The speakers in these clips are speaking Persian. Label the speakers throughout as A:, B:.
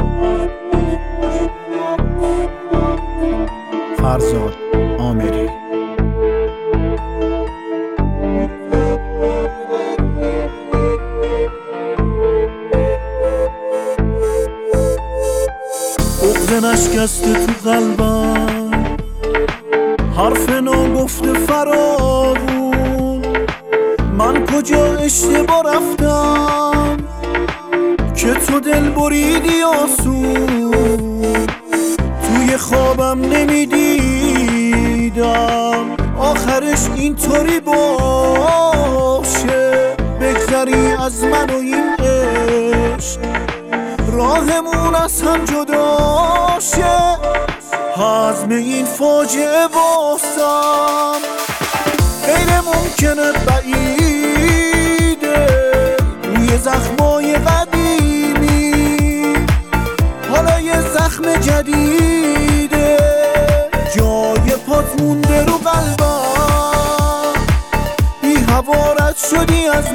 A: فرزاد آمری.
B: بغض نشکسته تو قلبم، حرف ناگفته فراوون. من کجا اشتباه رفتم که تو دل بریدی آسون؟ توی خوابم نمیدیدم آخرش اینطوری باشه. بگذری از من و این عشق، راهمون از هم جدا شه. حزم این فاجعه واسم غیر ممکنه، بعیده روی زخمای قدیمی. حالا یه زخم جدیده جای پات مونده رو قلبم. بی حوارت شدی از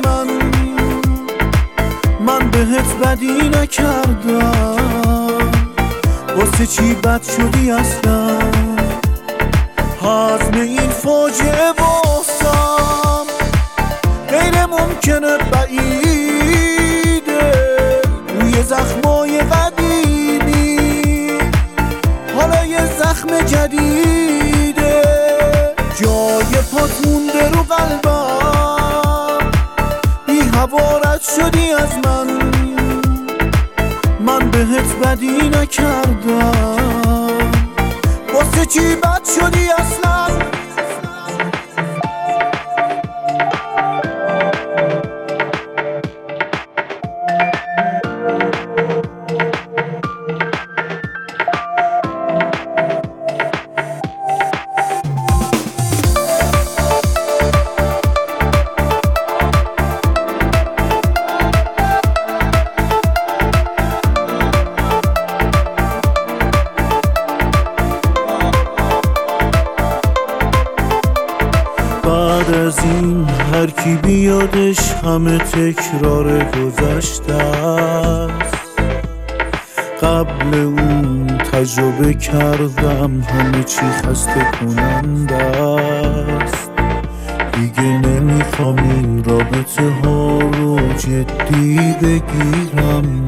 B: من بهت بدی نکردم، واسه چی بد شدی اصلا؟ حزم این فاجعه واسم غیر ممکنه، بعیده روی زخمای قدیمی. حالا یه زخم جدیده جای پات مونده رو قلبم. بی حوارت شدی از من بهت بدی نکردم، واسه چی بد شدی اصلا؟ بعد از این هر کی بیادش همه تکرار گذشته است. قبل اون تجربه کردم همه چی خسته کننده است. دیگه نمیخوام این رابطه ها رو جدی بگیرم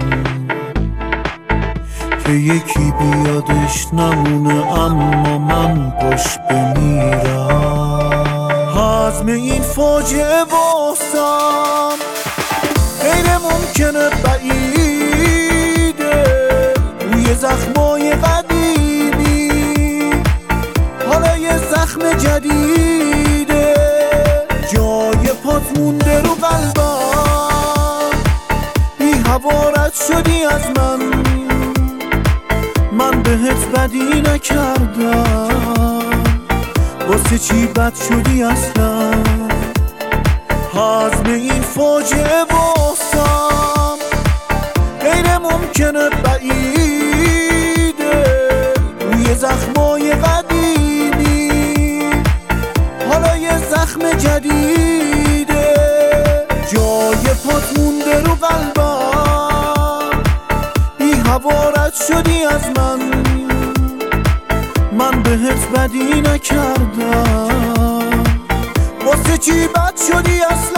B: که یکی بیادش نمونه اما من باش بمیرم. حزم این فاجعه واسم غیر ممکنه، بعیده روی زخمای قدیمی. حالا یه زخم جدیده جای پات مونده رو قلبم. بی حوارت شدی از من بهت بدی نکردم، واسه چی بد شدی اصلا؟ حزم این فاجعه واسم غیر ممکنه، بعیده روی زخمای قدیمی. حالا یه زخم جدیده جای پات مونده رو قلبم. بی حوارت شدی از من بهت بدی نکردم، واسه چی بد شدی اصلا؟